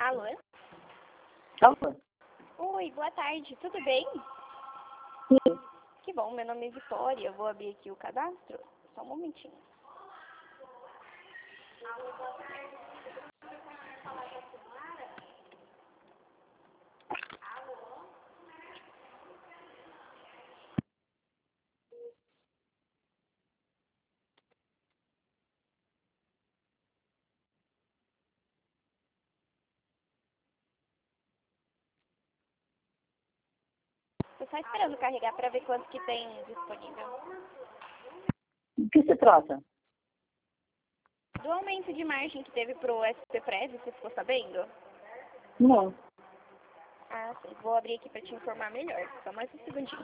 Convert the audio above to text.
Alô? Alô? Oi, boa tarde, tudo bem? Sim. Que bom, meu nome é Vitória, eu vou abrir aqui o cadastro. Só um momentinho. Tô só esperando carregar para ver quanto que tem disponível. Do que se trata? Do aumento de margem que teve pro SP-Prev, você ficou sabendo? Não. Ah, sim. Vou abrir aqui para te informar melhor. Só mais um segundinho.